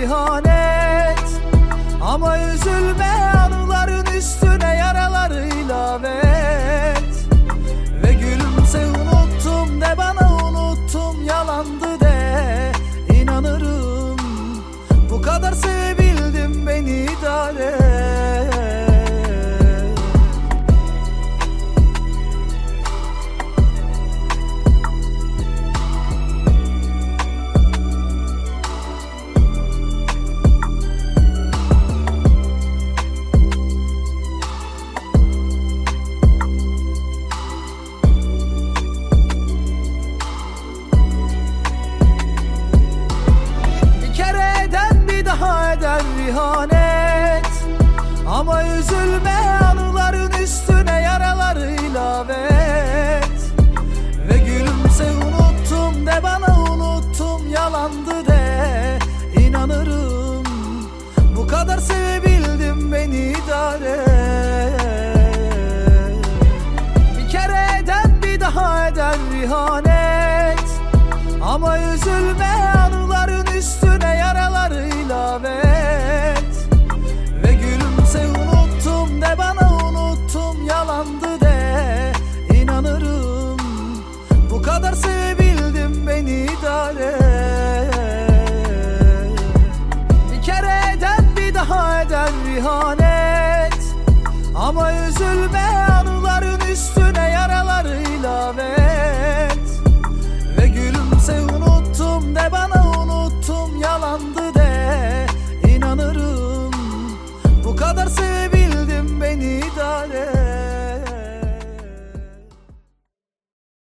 ihanet. Ama üzülme, anıların üstüne yaraları ilave et. Ve gülümse, unuttum de bana, unuttum yalandı de. İnanırım, bu kadar sevebildim, beni idare et. İhanet. Ama üzülme, anıların üstüne yaraları ilave et. Ve gülümse, unuttum de bana, unuttum yalandı de. İnanırım, bu kadar sevebildim, beni idare et. Bir kere eden bir daha eder ihanet. Ama üzülme, anıların üstüne yaraları ilave et. Ve gülümse, unuttum de bana, unuttum yalandı de. İnanırım, bu kadar sevebildim, beni idare et. Bir kere eden bir daha eder ihanet. Ama üzülme, anıların üstüne yaraları ilave et. Ve gülümse, unuttum de bana, unuttum yalandı de. İnanırım, bu kadar sevebildim,